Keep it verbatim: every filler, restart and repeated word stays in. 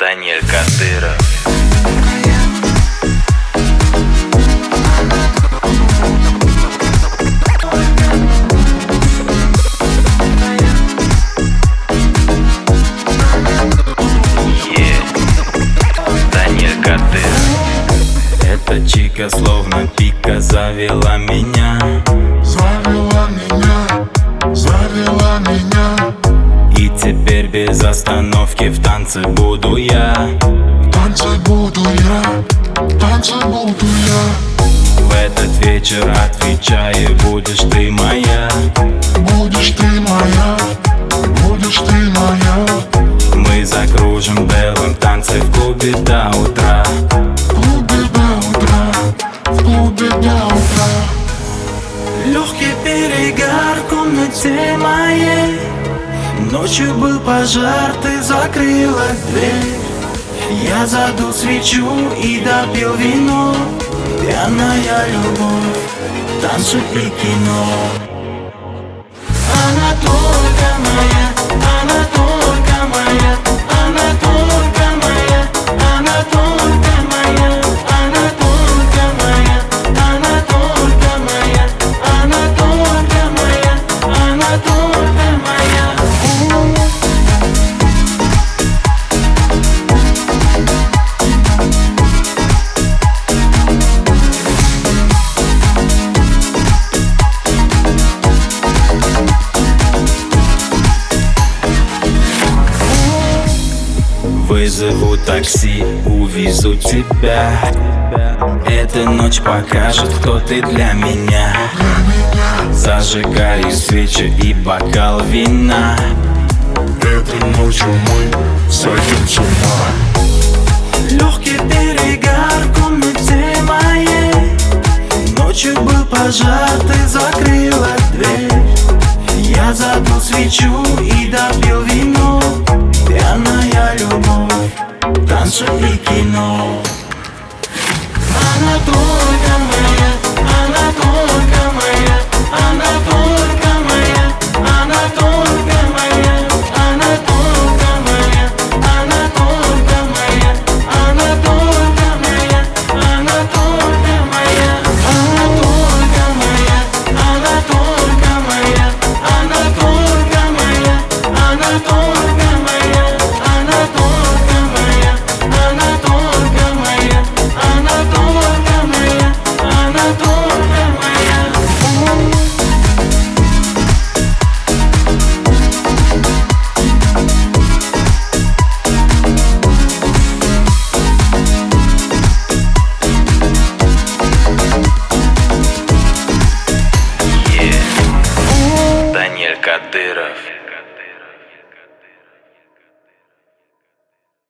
Даниэль Кадыров. Эта чика словно пика завела меня. Завела меня, завела меня. И теперь без остановки в танце буду я. В танце буду я, в танце буду я. В этот вечер отвечаю, будешь ты моя. Будешь ты моя, будешь ты моя. Мы закружим в белом танце в клубе до утра. В клубе до утра, в клубе до утра. Легкий перегар в комнате моей. Ночью был пожар, ты закрыла дверь. Я задул свечу и допил вино. Пьяная любовь, танцы и кино. Она только моя, она только моя, она только моя, она только моя, она только моя, она только моя, она только моя, она только моя. Вызову такси, увезу тебя. Эта ночь покажет, кто ты для меня. Зажигаю свечи и бокал вина. Этой ночью мы сойдем с ума. Легкий перегар в комнате моей. Ночью был пожар, ты закрыла дверь. Я задул свечу и допил вино. Пьяная любовь, танцы и кино. Она только